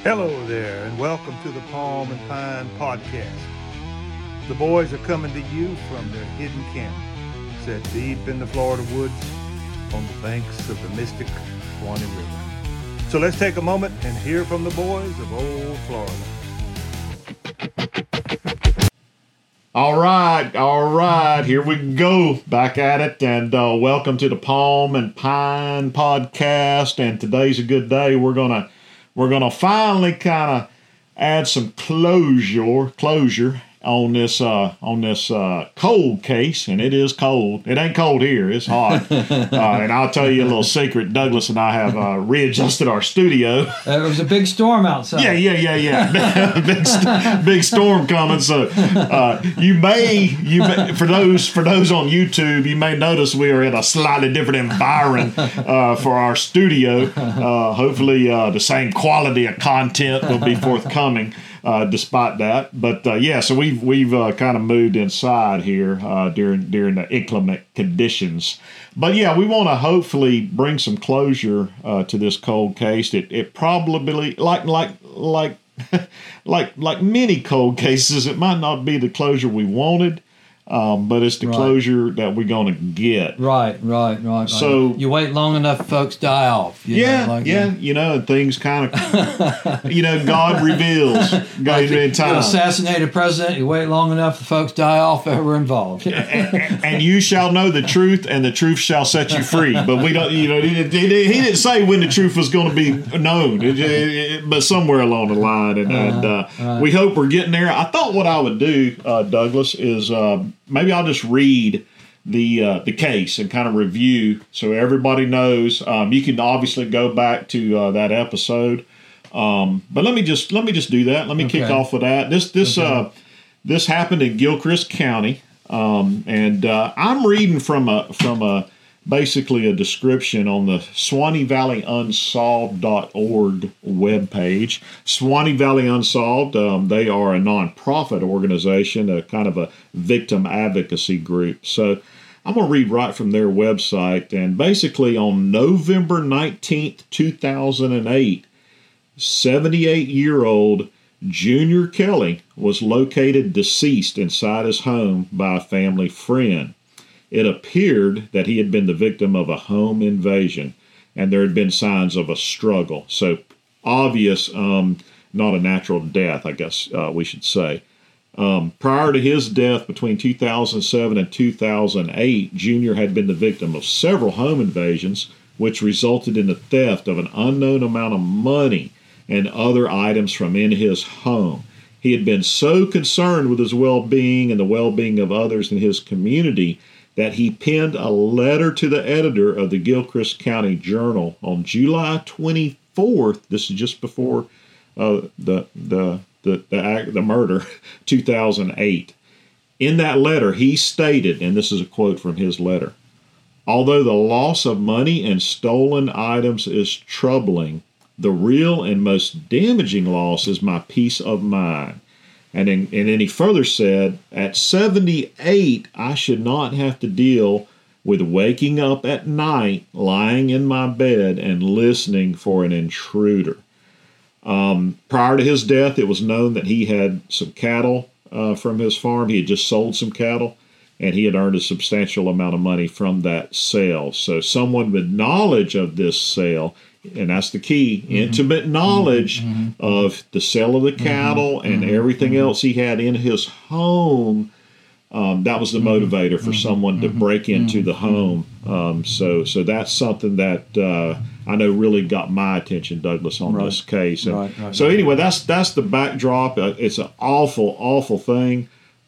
Hello there, and welcome to the Palm and Pine Podcast. The boys are coming to you from their hidden camp, set deep in the Florida woods on the banks of the mystic Suwannee River. So let's take a moment and hear from the boys of old Florida. All right, here we go, back at it, and welcome to the Palm and Pine Podcast, and today's a good day. We're gonna finally kind of add some closure on this cold case, and it is cold. It ain't cold here; it's hot. And I'll tell you a little secret: Douglas and I have readjusted our studio. There was a big storm outside. Yeah. big storm coming. So you may for those on YouTube, you may notice we are in a slightly different environment for our studio. Hopefully, the same quality of content will be forthcoming. Despite that, but so we've kind of moved inside here during the inclement conditions. But yeah, we want to hopefully bring some closure to this cold case. It probably like many cold cases, it might not be the closure we wanted. But it's the closure that we're going to get. Right. So you wait long enough, folks die off. And things kind of, God reveals. In time. You assassinate a president, you wait long enough, the folks die off that were involved. and you shall know the truth, and the truth shall set you free. But we don't, he didn't say when the truth was going to be known, but somewhere along the line. And we hope we're getting there. I thought what I would do, Douglas, is maybe I'll just read the case and kind of review so everybody knows. You can obviously go back to that episode, but let me just do that. Let me kick off with that. This happened in Gilchrist County, and I'm reading from basically a description on the SuwanneeValleyUnsolved.org webpage. Suwannee Valley Unsolved, they are a nonprofit organization, a kind of a victim advocacy group. So I'm going to read right from their website. And basically on November 19th, 2008, 78-year-old Junior Kelly was located deceased inside his home by a family friend. It appeared that he had been the victim of a home invasion, and there had been signs of a struggle. So obvious, not a natural death, I guess we should say. Prior to his death between 2007 and 2008, Junior had been the victim of several home invasions, which resulted in the theft of an unknown amount of money and other items from in his home. He had been so concerned with his well-being and the well-being of others in his community that he penned a letter to the editor of the Gilchrist County Journal on July 24th. This is just before the murder, 2008. In that letter, he stated, and this is a quote from his letter, "Although the loss of money and stolen items is troubling, the real and most damaging loss is my peace of mind." And then he further said, "At 78, I should not have to deal with waking up at night, lying in my bed, and listening for an intruder." Prior to his death, it was known that he had some cattle from his farm. He had just sold some cattle, and he had earned a substantial amount of money from that sale. So someone with knowledge of this sale, and that's the key, intimate knowledge of the sale of the cattle and everything else he had in his home, that was the motivator for someone to break into the home. So that's something that I know really got my attention, Douglas, on this case. So anyway, that's the backdrop. It's an awful thing.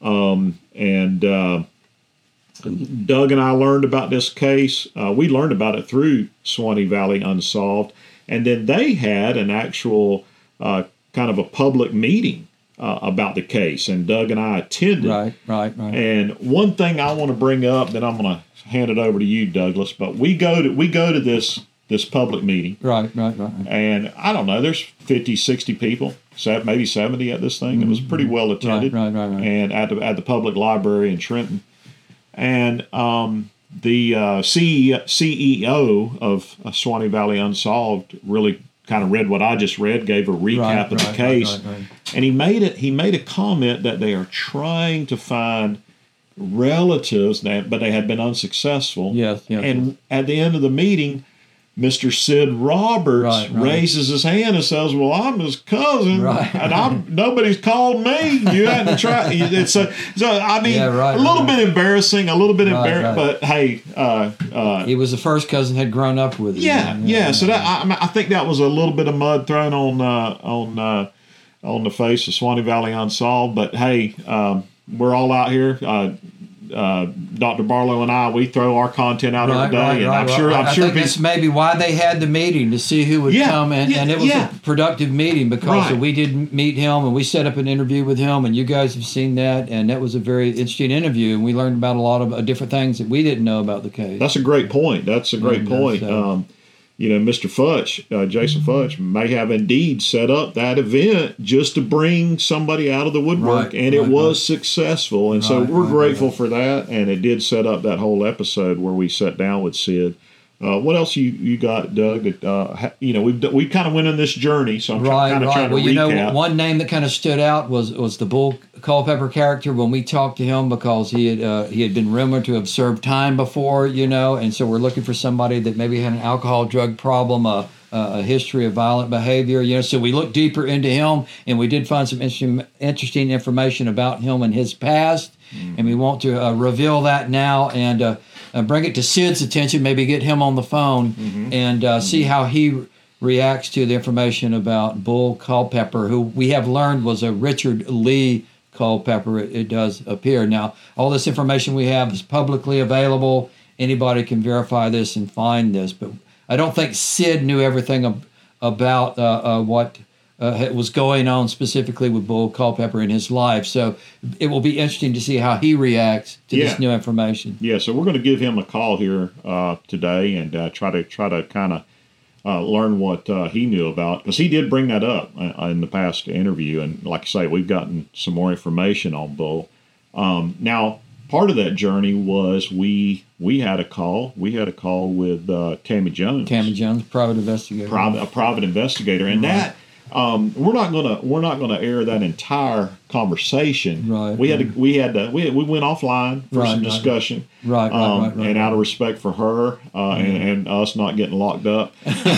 Doug and I learned about this case. We learned about it through Suwannee Valley Unsolved. And then they had an actual kind of a public meeting about the case. And Doug and I attended. Right. And one thing I want to bring up, then I'm going to hand it over to you, Douglas. But we go to this public meeting. Right. And I don't know, there's 50, 60 people, maybe 70 at this thing. It was pretty well attended. Right. And at the public library in Trenton. And the CEO of Suwannee Valley Unsolved really kind of read what I just read, gave a recap of the case, and he made a comment that they are trying to find relatives, but they had been unsuccessful. Yes. And at the end of the meeting, Mr. Sid Roberts raises his hand and says, "Well, I'm his cousin, and nobody's called me. You hadn't tried." So I mean, a little bit embarrassing, but hey, he was the first cousin had grown up with him. Yeah. So that I think that was a little bit of mud thrown on the face of Swanee Valley Unsolved. But hey, we're all out here. Dr. Barlow and I, we throw our content out every day, and I'm sure that's maybe why they had the meeting, to see who would come, and it was a productive meeting because we did meet him and we set up an interview with him, and you guys have seen that, and that was a very interesting interview, and we learned about a lot of different things that we didn't know about the case. That's a great point. Mr. Futch, Jason Futch, may have indeed set up that event just to bring somebody out of the woodwork, and it was successful. And so we're grateful for that, and it did set up that whole episode where we sat down with Sid. What else you got, Doug? That we kind of went on this journey, so I'm kind of trying to recap. One name that kind of stood out was the Bull Culpepper character when we talked to him, because he had been rumored to have served time before, and so we're looking for somebody that maybe had an alcohol drug problem, a history of violent behavior, So we looked deeper into him, and we did find some interesting information about him and his past, and we want to reveal that now and bring it to Sid's attention, maybe get him on the phone and see how he reacts to the information about Bull Culpepper, who we have learned was a Richard Lee Culpepper. It does appear. Now, all this information we have is publicly available. Anybody can verify this and find this, but I don't think Sid knew everything about what was going on specifically with Bull Culpepper in his life. So it will be interesting to see how he reacts to this new information. Yeah, so we're going to give him a call here today and try to kind of learn what he knew about, because he did bring that up in the past interview. And like I say, we've gotten some more information on Bull. Now, part of that journey was we had a call. We had a call with Tammy Jones. Tammy Jones, private investigator. A private investigator, and that. We're not gonna air that entire conversation. Right. We went offline for some discussion. Right. And out of respect for her and us not getting locked up,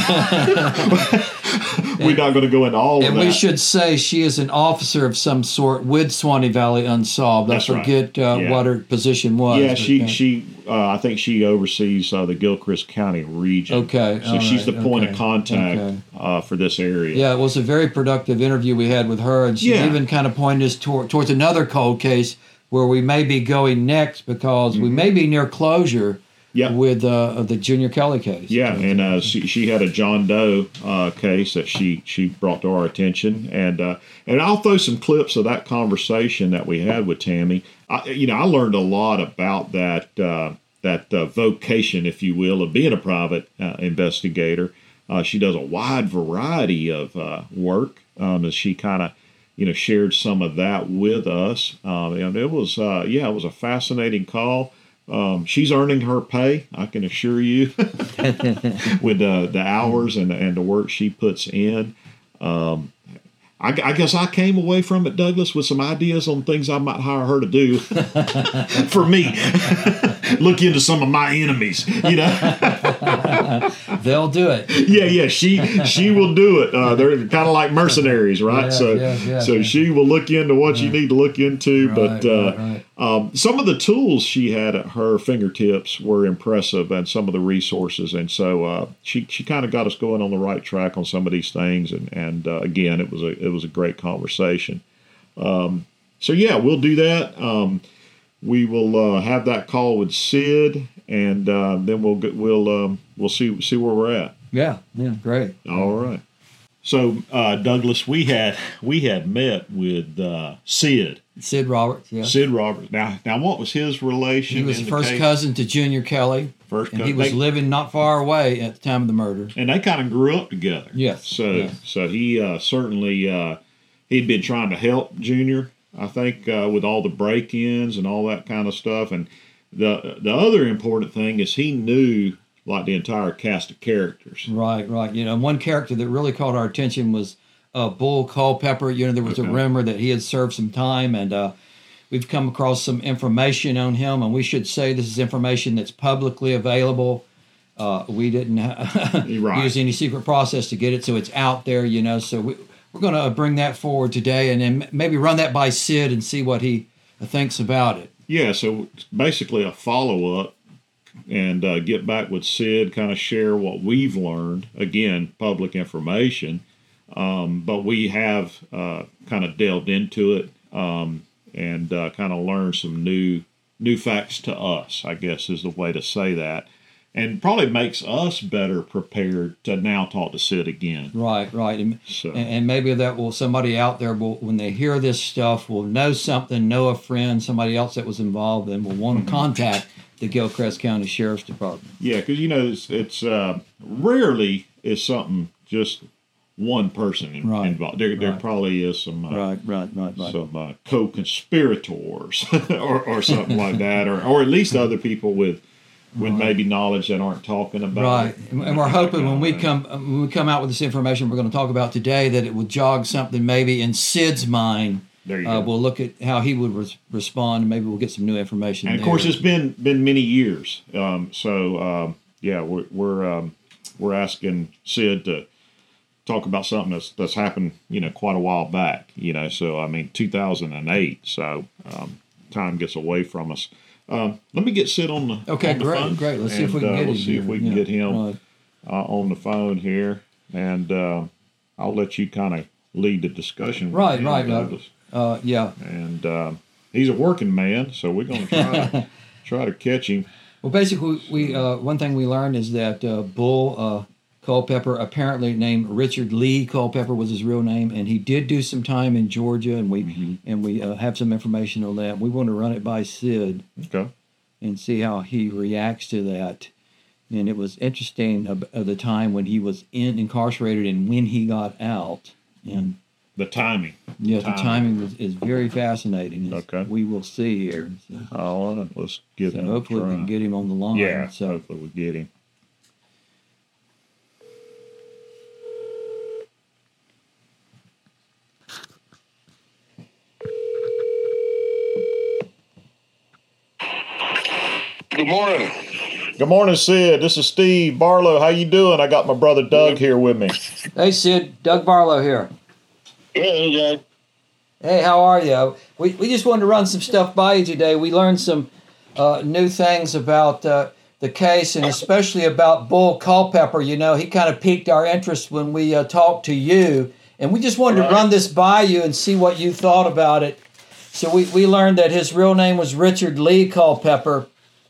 we're not going to go into all of that. And we should say she is an officer of some sort with Swanee Valley Unsolved. I forget what her position was. Yeah, I think she oversees the Gilchrist County region. Okay. So she's the point of contact for this area. Yeah, it was a very productive interview we had with her, and she even kind of pointed us towards another cold case where we may be going next, because we may be near closure with the Junior Kelly case. Yeah, and she had a John Doe case that she brought to our attention, and I'll throw some clips of that conversation that we had with Tammy. I learned a lot about that vocation, if you will, of being a private investigator. She does a wide variety of work, as she kind of shared some of that with us. And it was a fascinating call. She's earning her pay, I can assure you, with the hours and the work she puts in. I guess I came away from it, Douglas, with some ideas on things I might hire her to do for me. Look into some of my enemies, They'll do it. Yeah, she will do it. They're kind of like mercenaries, right? So she will look into what you need to look into. Right, some of the tools she had at her fingertips were impressive, and some of the resources. And so she kind of got us going on the right track on some of these things. And again, it was a great conversation. So we'll do that. We will have that call with Sid, and then we'll see where we're at. Yeah, great. All right. So Douglas, we had met with Sid. Sid Roberts. Yeah. Sid Roberts. Now, what was his relation? He was first cousin to Junior Kelly. And he was living not far away at the time of the murder. And they kind of grew up together. Yes. So he certainly he'd been trying to help Junior, I think, with all the break-ins and all that kind of stuff. And the other important thing is he knew like the entire cast of characters. Right, right. You know, one character that really caught our attention was Bull Culpepper. You know, there was a rumor that he had served some time, and we've come across some information on him, and we should say this is information that's publicly available. We didn't use any secret process to get it, so it's out there, you know. So we're going to bring that forward today, and then maybe run that by Sid and see what he thinks about it. Yeah, so it's basically a follow-up, and get back with Sid, kind of share what we've learned. Again, public information, but we have kind of delved into it and kind of learned some new facts to us, I guess is the way to say that. And probably makes us better prepared to now talk to Sid again. Right, right. And maybe that will, somebody out there will, when they hear this stuff, will know something, know a friend, somebody else that was involved, and will want to contact the Gilchrist County Sheriff's Department. Yeah, because, you know, it's rarely is something just one person involved. There probably is some some co-conspirators or something like that, or at least other people with maybe knowledge that aren't talking about right. it. And we're hoping when we come out with this information we're going to talk about today, that it will jog something maybe in Sid's mind. There you go. We'll look at how he would respond, and maybe we'll get some new information. And of course, it's been many years. So we're asking Sid to talk about something that's happened, you know, quite a while back. You know, so I mean, 2008. So time gets away from us. Let me get Sid on the phone. Great. Let's see if we can get him. We'll see if we can get him on the phone here, and I'll let you kind of lead the discussion. Right. Yeah. And he's a working man, so we're going to try to catch him. Well, basically, we one thing we learned is that Bull Culpepper, apparently named Richard Lee Culpepper was his real name, and he did do some time in Georgia, and we have some information on that. We want to run it by Sid and see how he reacts to that. And it was interesting of the time when he was incarcerated and when he got out. And the timing. Yeah, the timing is very fascinating. We will see here. So, let's get him. Hopefully we can get him on the line. Yeah, hopefully we'll get him. Good morning. Good morning, Sid. This is Steve Barlow. How you doing? I got my brother Doug here with me. Hey, Sid. Doug Barlow here. Hey, Doug. Hey, how are you? We just wanted to run some stuff by you today. We learned some new things about the case, and especially about Bull Culpepper. You know, he kind of piqued our interest when we talked to you, and we just wanted to run this by you and see what you thought about it. So we learned that his real name was Richard Lee Culpepper.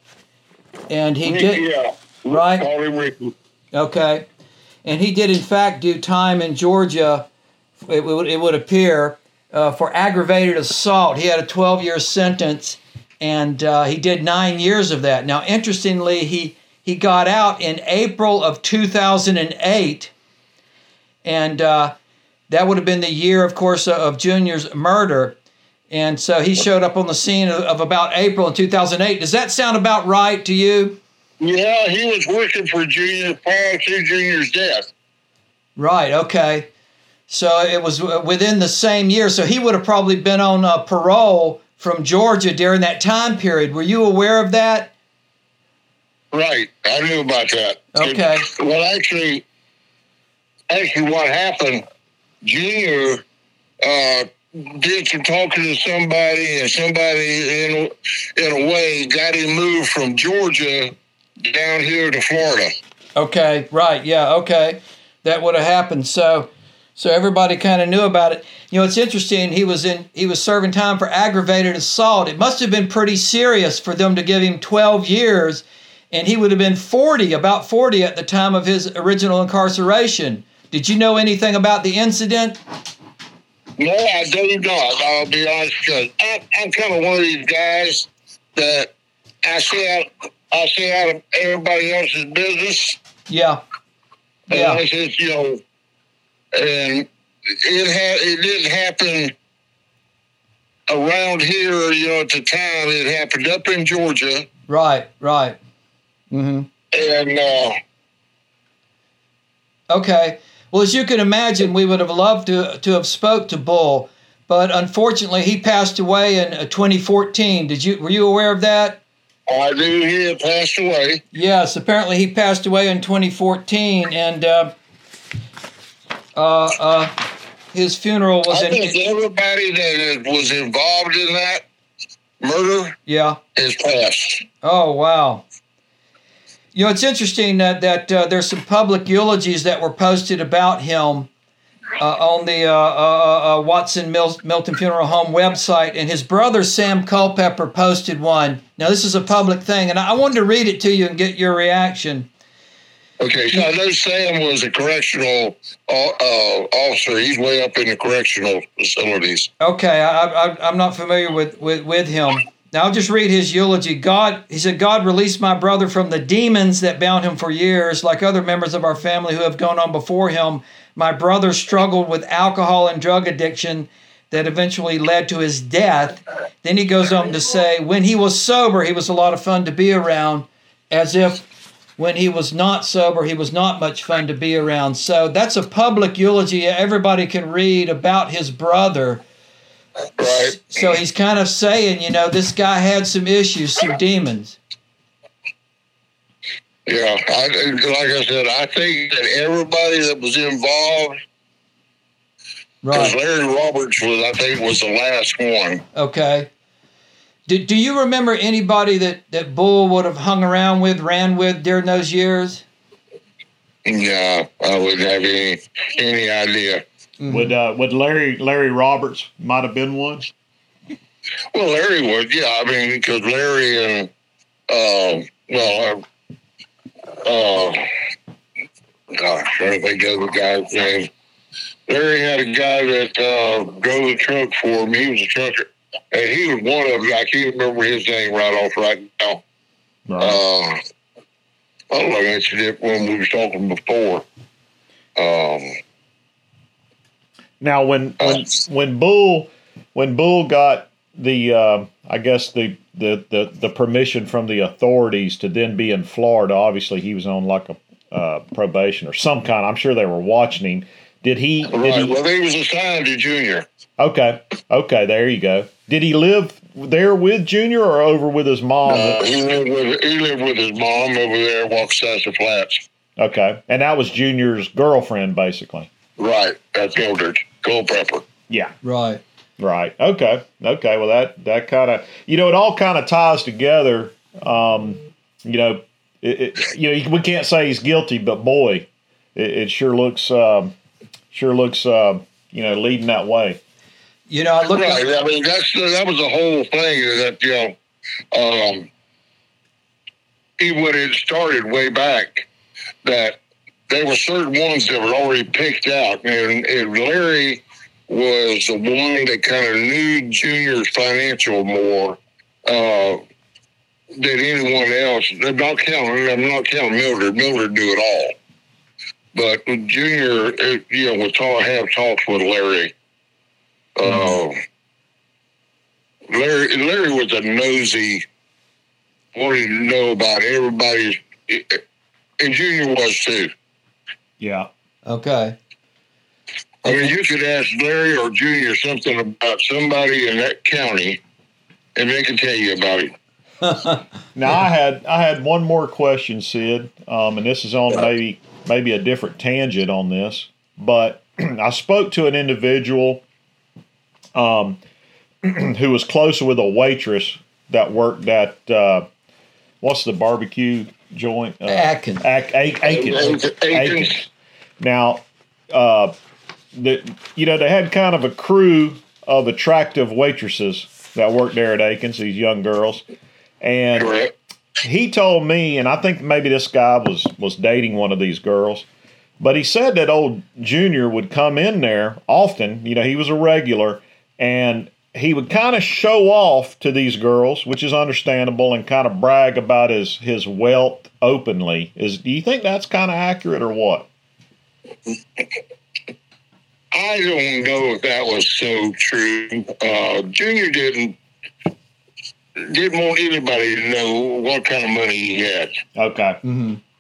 And he did, right? Okay. And he did, in fact, do time in Georgia, it would appear, for aggravated assault. He had a 12-year sentence, and he did 9 years of that. Now, interestingly, he got out in April of 2008, and that would have been the year, of course, of Junior's murder. And so he showed up on the scene of about April in 2008. Does that sound about right to you? Yeah, he was working for Junior prior to Junior's death. Right, okay. So it was within the same year. So he would have probably been on parole from Georgia during that time period. Were you aware of that? Right, I knew about that. Okay. Well, actually, what happened, Junior did some talking to somebody, and somebody in a way got him moved from Georgia down here to Florida. Okay, right, yeah, okay. That would have happened. So everybody kind of knew about it. You know, it's interesting, he was serving time for aggravated assault. It must have been pretty serious for them to give him 12 years, and he would have been about 40 at the time of his original incarceration. Did you know anything about the incident? No, I do not. I'll be honest, because I'm kind of one of these guys that I stay out of everybody else's business. Yeah. Yeah. It's just, you know, and it didn't happen around here, you know, at the time. It happened up in Georgia. Right. Mm-hmm. And Okay. Well, as you can imagine, we would have loved to have spoke to Bull, but unfortunately, he passed away in 2014. Were you aware of that? I knew he had passed away. Yes, apparently he passed away in 2014, and his funeral was I think everybody that was involved in that murder, is passed. Oh, wow. You know, it's interesting that there's some public eulogies that were posted about him on the Watson Milton Funeral Home website, and his brother Sam Culpepper posted one. Now, this is a public thing, and I wanted to read it to you and get your reaction. Okay, so I know Sam was a correctional officer. He's way up in the correctional facilities. Okay, I'm not familiar with him. Now, I'll just read his eulogy. He said, God released my brother from the demons that bound him for years. Like other members of our family who have gone on before him, my brother struggled with alcohol and drug addiction that eventually led to his death. Then he goes on to say, when he was sober, he was a lot of fun to be around, as if when he was not sober, he was not much fun to be around. So that's a public eulogy everybody can read about his brother. Right. So he's kind of saying, you know, this guy had some issues, some demons. Yeah, like I said, I think that everybody that was involved, because Larry Roberts was the last one. Okay. Do you remember anybody that Bull would have hung around with, ran with during those years? Yeah, I wouldn't have any idea. Mm-hmm. Would Larry Roberts might have been one? Well, Larry would, yeah. I mean, because Larry and gosh, I don't think of the guy's name. Larry had a guy that drove the truck for him. He was a trucker, and he was one of them. I can't remember his name right now. Right. I don't know if it's it when we were talking before. Now, when Bull got the I guess the permission from the authorities to then be in Florida, obviously he was on like a probation or some kind. I'm sure they were watching him. Did he? Well, he was assigned to Junior. Okay, there you go. Did he live there with Junior or over with his mom? He lived with his mom over there at Waukesha Flats. Okay, and that was Junior's girlfriend, basically. Right, that's Mildred Culpepper. Yeah. Right. Okay. Well, that kind of, you know, it all kind of ties together. You know, we can't say he's guilty, but boy, it sure looks, you know, leading that way. You know, I mean, that was the whole thing that, you know, even when it started way back, that there were certain ones that were already picked out, and Larry was the one that kind of knew Junior's financial more than anyone else. I'm not counting Mildred. Mildred knew it all, but Junior, you know, would have talks with Larry. Larry was a nosy, wanted to know about everybody's, and Junior was too. Yeah. Okay. I mean, you could ask Larry or Junior something about somebody in that county, and they can tell you about it. Now, I had one more question, Sid, and this is on maybe a different tangent on this, but I spoke to an individual who was close with a waitress that worked at what's the barbecue joint? Atkins. Atkins. Now, they had kind of a crew of attractive waitresses that worked there at Atkins, these young girls. And he told me, and I think maybe this guy was dating one of these girls, but he said that old Junior would come in there often. You know, he was a regular, and he would kind of show off to these girls, which is understandable, and kind of brag about his wealth openly. Do you think that's kind of accurate or what? I don't know if that was so true. Junior didn't want anybody to know what kind of money he had. Okay. Mm-hmm.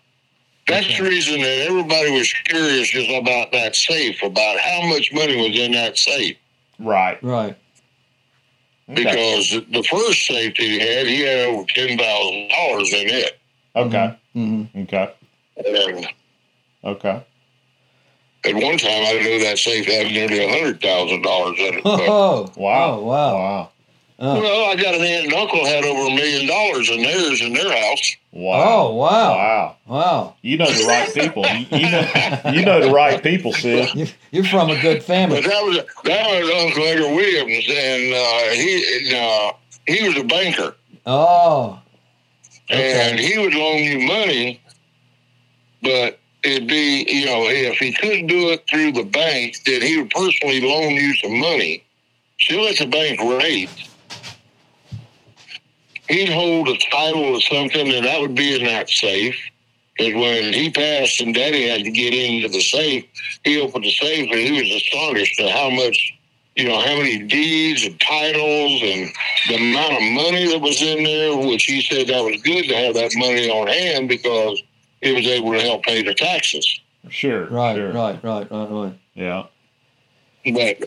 That's the reason that everybody was curious just about that safe, about how much money was in that safe. Right. Right. Okay. Because the first safe that he had over $10,000 in it. Okay. Mm-hmm. Okay. And Okay. at one time, I knew that safe had nearly $100,000 in it. But, Oh, Wow. Oh, wow. Wow. well, I got an aunt and uncle had over $1 million in theirs in their house. Wow. Oh, wow. Wow. Wow. You know the right people. You know the right people, Sid. You're from a good family. But that was Uncle Edgar Williams, and he was a banker, Oh. and he would loan you money, but it'd be, if he couldn't do it through the bank, then he would personally loan you some money. Still at the bank rate. He'd hold a title of something, and that would be in that safe. Because when he passed and Daddy had to get into the safe, he opened the safe, and he was astonished at how much, how many deeds and titles and the amount of money that was in there, which he said that was good to have that money on hand because he was able to help pay the taxes. Sure. Right, Sure. right. Yeah. But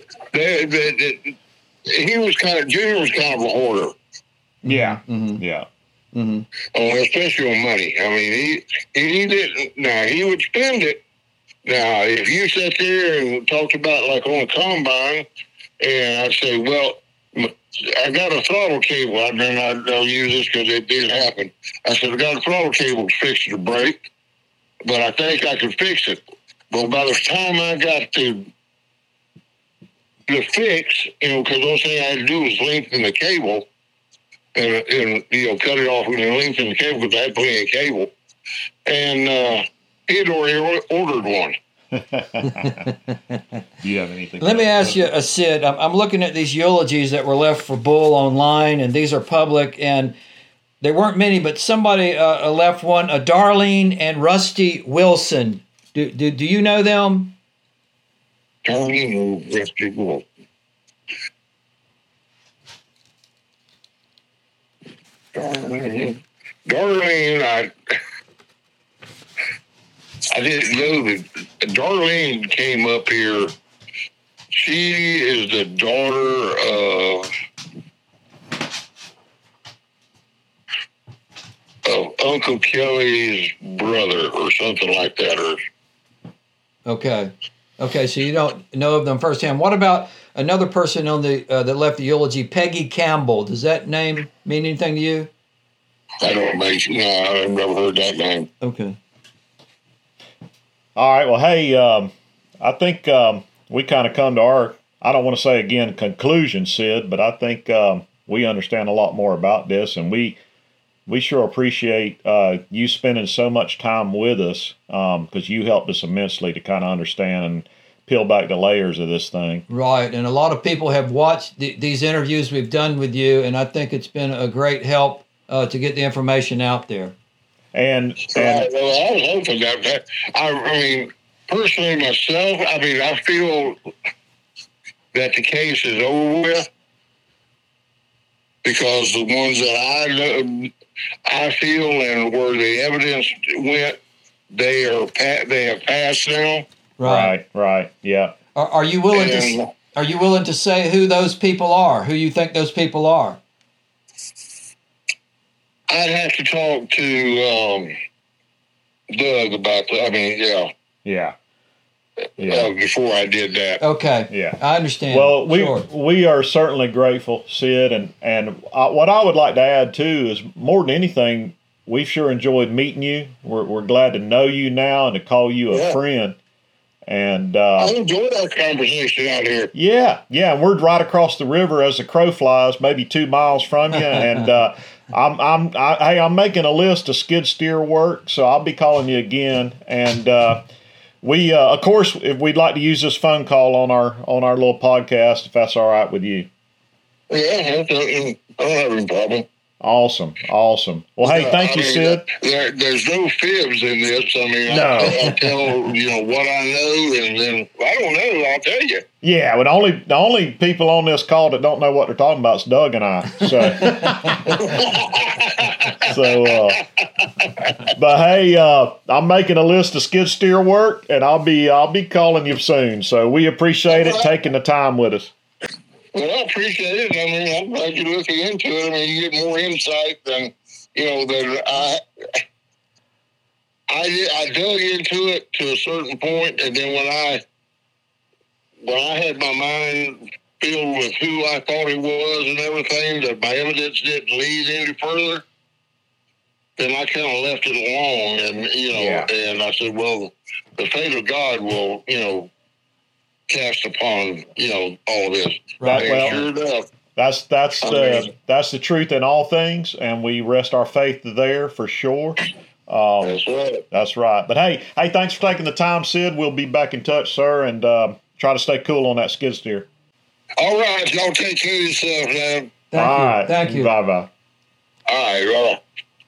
he was Junior was kind of a hoarder. Yeah. Mm-hmm. Yeah. Mm-hmm. Especially on money. I mean, he didn't. Now he would spend it. Now, if you sat there and talked about like on a combine, and I'd say, "Well, I got a throttle cable," I'll use this because it did happen. I said, "I got a throttle cable to fix the brake, but I think I can fix it." Well, by the time I got to the fix, because the only thing I had to do was lengthen the cable. And cut it off and lengthen the cable because I had plenty of cable. And he'd already ordered one. Do you have anything? Let me ask you, Sid. I'm looking at these eulogies that were left for Bull online, and these are public, and there weren't many, but somebody left one. Darlene and Rusty Wilson. Do you know them? Darlene and Rusty Wilson. Darlene, I didn't know that Darlene came up here. She is the daughter of Uncle Kelly's brother or something like that. Okay, so you don't know of them firsthand. What about another person on the that left the eulogy, Peggy Campbell? Does that name mean anything to you? I don't make. No, I've never heard that name. Okay. All right. Well, hey, I think we kind of come to our, I don't want to say again conclusion, Sid, but I think we understand a lot more about this, and we sure appreciate you spending so much time with us because you helped us immensely to kind of understand and peel back the layers of this thing. Right, and a lot of people have watched these interviews we've done with you, and I think it's been a great help to get the information out there. And well, I was hoping that. I mean, personally myself, I feel that the case is over with because the ones that I know, I feel, and where the evidence went, they have passed now. Right. Yeah. Are you willing to say who those people are? Who you think those people are? I'd have to talk to Doug about that. Yeah. Before I did that. Okay. Yeah. I understand. Well, Sure. we are certainly grateful, Sid, and what I would like to add too is more than anything, we've sure enjoyed meeting you. We're glad to know you now and to call you a friend. And I enjoyed our conversation out here. Yeah, and we're right across the river as the crow flies, maybe 2 miles from you. And I'm making a list of skid steer work, so I'll be calling you again. And we, of course, if we'd like to use this phone call on our little podcast, if that's all right with you. Yeah, I don't have any problem. Awesome. Well, hey, thank you, Sid. There's no fibs in this. No. I tell what I know, and then I don't know. I'll tell you. Yeah, but the only people on this call that don't know what they're talking about is Doug and I. But hey, I'm making a list of skid steer work, and I'll be calling you soon. So we appreciate it taking the time with us. Well, I appreciate it. I mean, I'm glad you're looking into it. I mean, you get more insight than that I dug into it to a certain point, and then when I had my mind filled with who I thought he was and everything, that my evidence didn't lead any further, then I kind of left it alone. And, and I said, well, the fate of God will, cast upon, all this. Right. And Well, sure enough. That's the truth in all things, and we rest our faith there for sure. That's right. That's right. But hey, thanks for taking the time, Sid. We'll be back in touch, sir, and try to stay cool on that skid steer. All right, y'all take care of yourself, man. Thank you. Bye-bye. All right.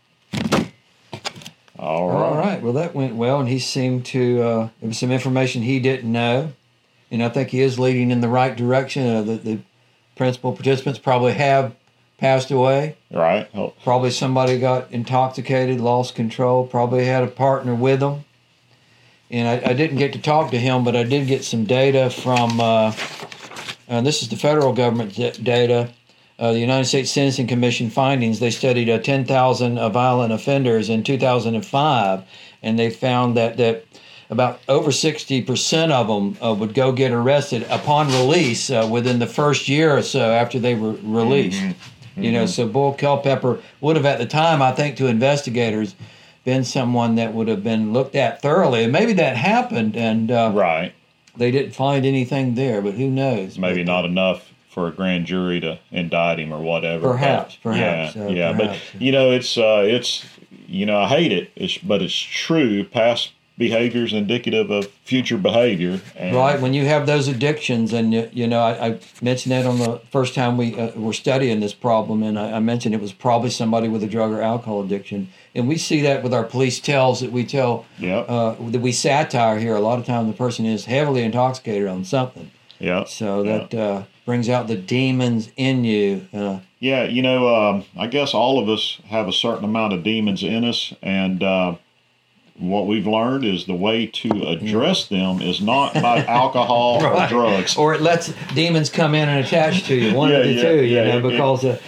All right. All right. Well, that went well, and he seemed to. There was some information he didn't know, and I think he is leading in the right direction. The principal participants probably have passed away. Right. Probably somebody got intoxicated, lost control. Probably had a partner with them. And I didn't get to talk to him, but I did get some data from. This is the federal government data. The United States Sentencing Commission findings. They studied 10,000 violent offenders in 2005, and they found that about over 60% of them would go get arrested upon release within the first year or so after they were released. Mm-hmm. So Bull Culpepper would have, at the time, I think, to investigators, been someone that would have been looked at thoroughly. And maybe that happened, and right. They didn't find anything there, but who knows? Maybe not enough for a grand jury to indict him or whatever. Perhaps. Yeah. Perhaps, but it's I hate it, but it's true. Past behavior is indicative of future behavior. And right. When you have those addictions, and I mentioned that on the first time we were studying this problem, and I mentioned it was probably somebody with a drug or alcohol addiction, and we see that with our police tells that we tell that we satire here. A lot of times the person is heavily intoxicated on something. Yeah. So that brings out the demons in you. I guess all of us have a certain amount of demons in us, and what we've learned is the way to address them is not by alcohol or drugs. Or it lets demons come in and attach to you, one of the two, because it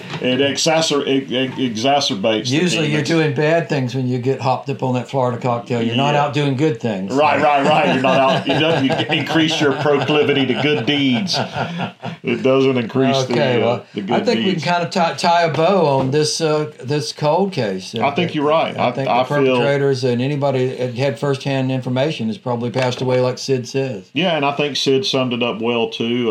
exacerbates. Usually you're doing bad things when you get hopped up on that Florida cocktail. You're not out doing good things. Right. You're not out. You increase your proclivity to good deeds. It doesn't increase the good deeds. I think we can kind of tie a bow on this cold case. I think you're right. I think the perpetrators and anybody that had firsthand information has probably passed away, like Sid says. Yeah, and I think Sid summed it up well too.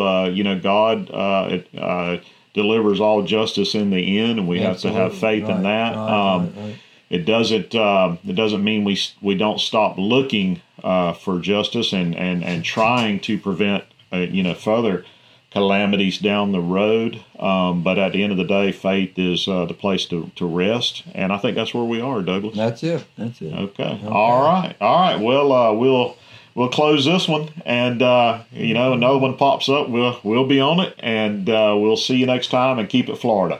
God delivers all justice in the end, and we have to have faith in that. Right. It doesn't mean we don't stop looking for justice and trying to prevent further calamities down the road. But at the end of the day, faith is the place to rest. And I think that's where we are, Douglas. That's it. Okay. All right. Well, we'll close this one. And, another one pops up, we'll be on it. And we'll see you next time, and keep it Florida.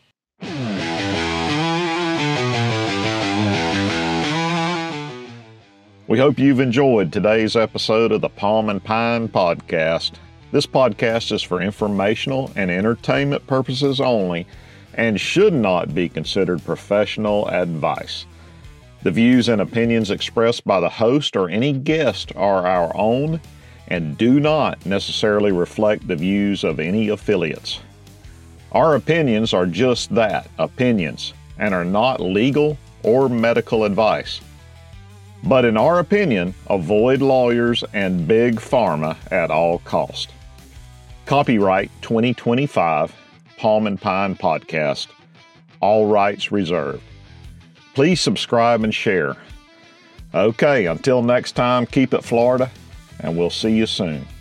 We hope you've enjoyed today's episode of the Palm and Pine Podcast. This podcast is for informational and entertainment purposes only and should not be considered professional advice. The views and opinions expressed by the host or any guest are our own and do not necessarily reflect the views of any affiliates. Our opinions are just that, opinions, and are not legal or medical advice. But in our opinion, avoid lawyers and big pharma at all cost. Copyright 2025, Palm and Pine Podcast. All rights reserved. Please subscribe and share. Okay, until next time, keep it Florida, and we'll see you soon.